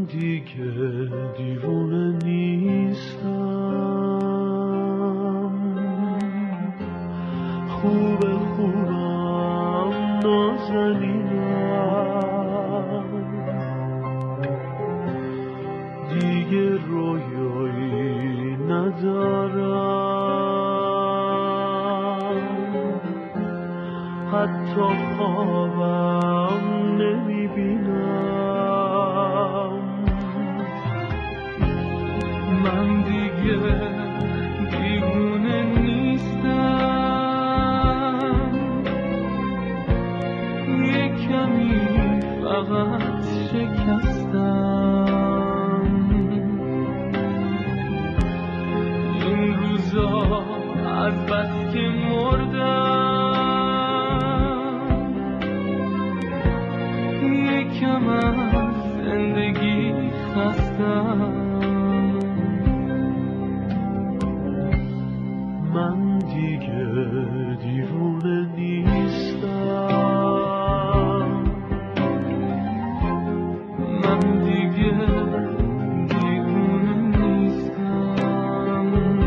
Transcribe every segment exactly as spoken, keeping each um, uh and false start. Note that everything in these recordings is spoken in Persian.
دیگه دیوونه نیستم، خوب خوبم نازنینم، دیگه رویایی ندارم، حتی خوابم نمیبینم. من دیگه دیوونه نیستم، یه کمی فقط شکستم. این روزا از بس که مردم، یکم از زندگی خستم. من دیگه دیوونه نیستم، من دیگه دیوونه نیستم.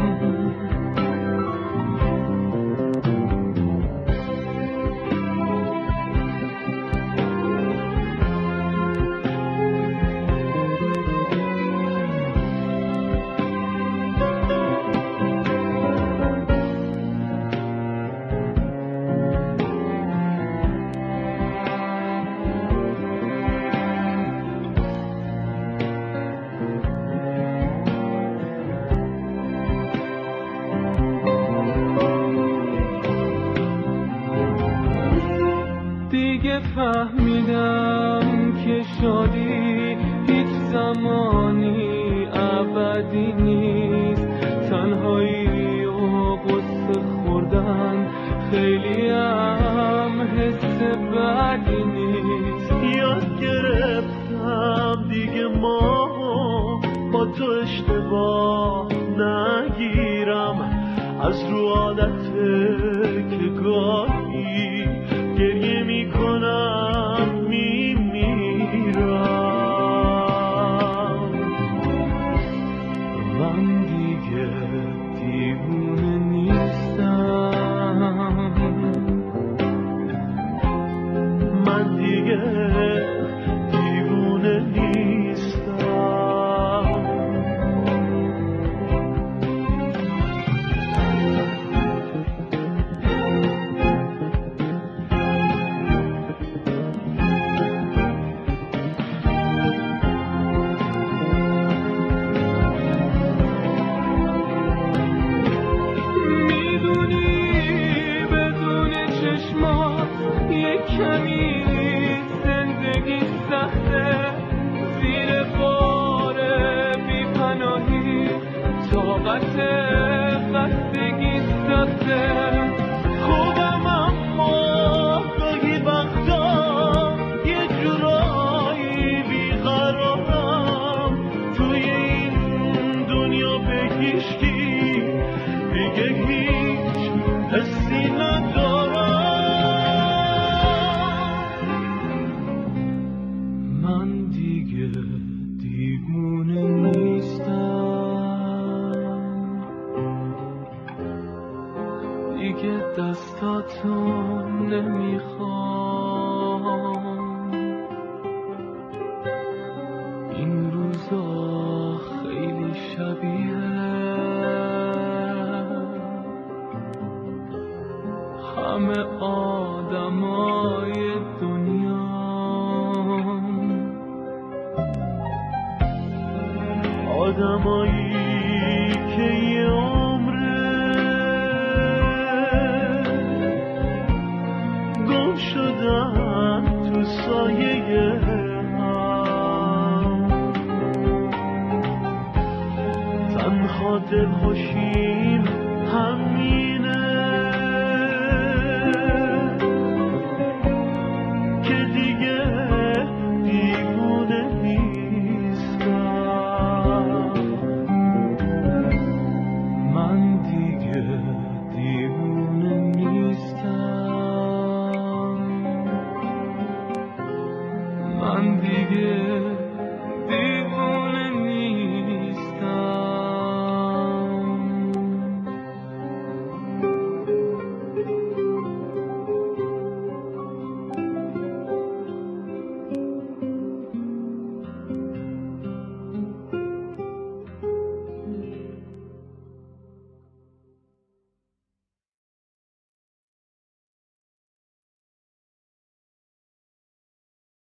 فهمیدم که شادی هیچ زمانی ابدی نیست، تنهایی و قصه خوردن خیلی هم حس بدی نیست. یاد گرفتم دیگه ما با تو اشتباه نگیرم، از رو عادته که گاهی گریه میکنم میمیرم. من دیگه دیوونه نیستم، من دیگه دیوونه نیستم. کمی زندگی سخته، زیر بار بی پناهی طاقت خستگی سخته. خوبم اما گاهی وقتا یه جورایی بیقرارم، توی این دنیا به هیچکی دیگه هیچ حسی ندارم. دیوونه نیستم، دیگه دستاتو نمیخوام. این روزا خیلی شبیه همه آدمای دنیا، آدمایی که یه عمره گم شدن تو سایه هم، تنها دلخوشیم همین